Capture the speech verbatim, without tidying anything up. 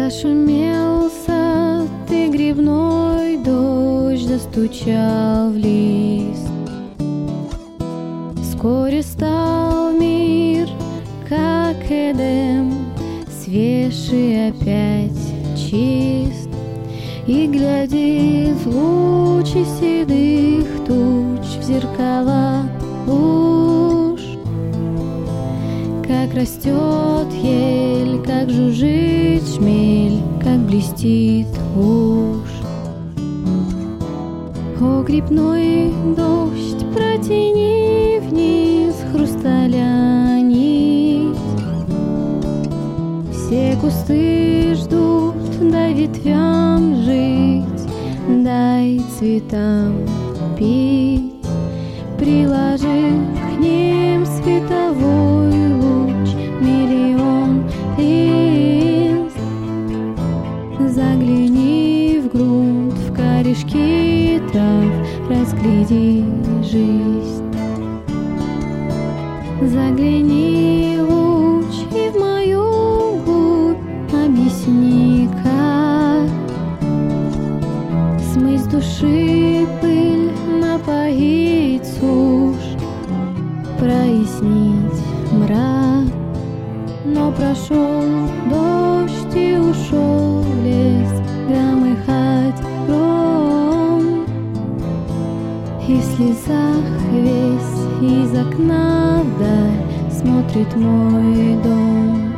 Зашумел сад, и грибной дождь застучал в лист. Вскоре стал мир, как Эдем, свеж и опять чист. И глядит в лучи седых туч в зеркала луж, как растет ель, как жужжит шмель, как блестит уж. О, грибной дождь, протяни вниз хрусталя нить. Все кусты ждут, дай ветвям жить, дай цветам пить. Приложи к ним световой луч, миллион лист. Загляни в грунт, в корешки трав, разгляди жизнь. Загляни, луч, и в мою глубь объясни, как смыть с души пыль, напоить сушь, прояснить мрак. Но прошел дождь и ушел в лес громыхать гром, и в слезах весь из окна вдаль смотрит мой дом.